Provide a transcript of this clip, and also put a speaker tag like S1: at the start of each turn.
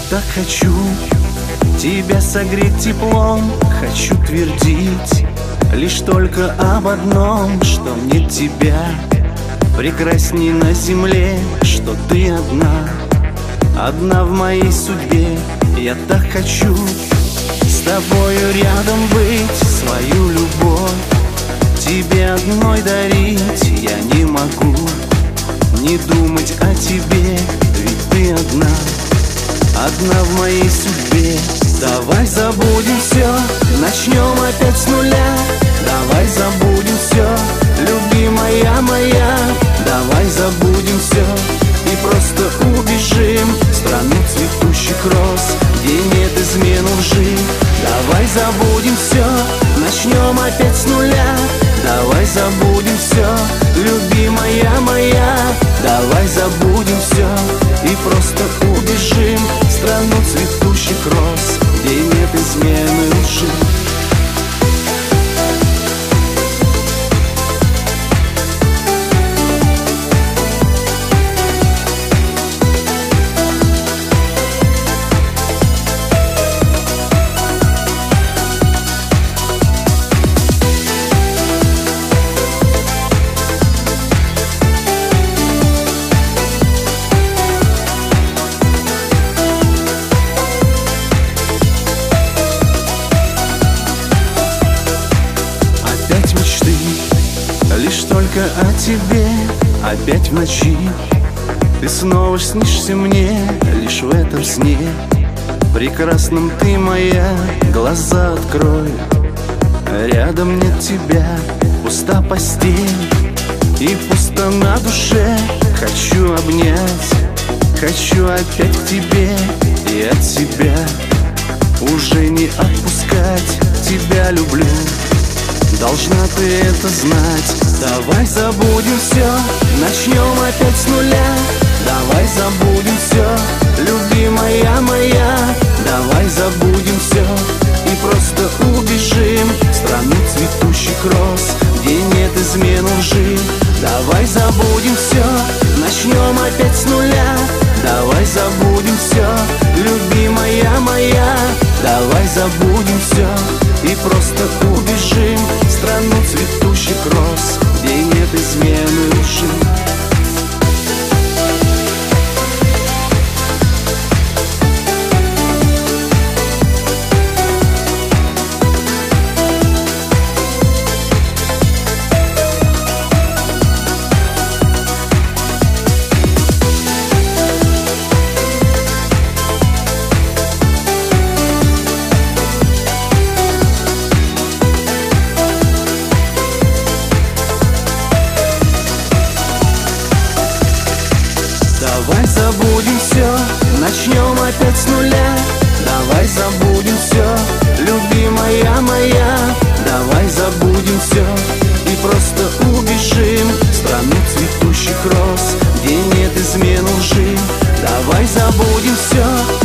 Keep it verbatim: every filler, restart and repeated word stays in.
S1: так хочу тебя согреть теплом, хочу твердить лишь только об одном, что нет тебя прекрасней на земле, что ты одна, одна в моей судьбе. Я так хочу с тобою рядом быть, свою любовь тебе одной дарить. Я не могу не думать о тебе, ведь ты одна, одна в моей судьбе. Давай забудем все, начнем опять с нуля. Давай забудем все, любимая моя. Давай забудем все и просто убежим в страну цветущих роз, где нет измен лжи. Давай забудем все, начнем опять с нуля. Давай забудем все, любимая моя. Давай забудем все и просто убежим в страну цветущих роз, где нет измены лжи. Лишь только о тебе, опять в ночи ты снова снишься мне, лишь в этом сне прекрасном ты моя. Глаза открой, рядом нет тебя, пуста постель и пусто на душе. Хочу обнять, хочу опять к тебе и от себя уже не отпускать. Тебя люблю, должна ты это знать. Давай забудем все, начнем опять с нуля. Давай забудем все, любимая моя. Давай забудем все и просто убежим в страну цветущих роз, где нет измен лжи. Давай забудем все, начнем опять с нуля. Давай забудем все, любимая моя. Давай забудем все и просто убежим в страну цветущих роз, где нет измены лжи. Давай забудем все, начнем опять с нуля. Давай забудем все, любимая моя. Давай забудем все и просто убежим в страну цветущих роз, где нет измен лжи. Давай забудем все,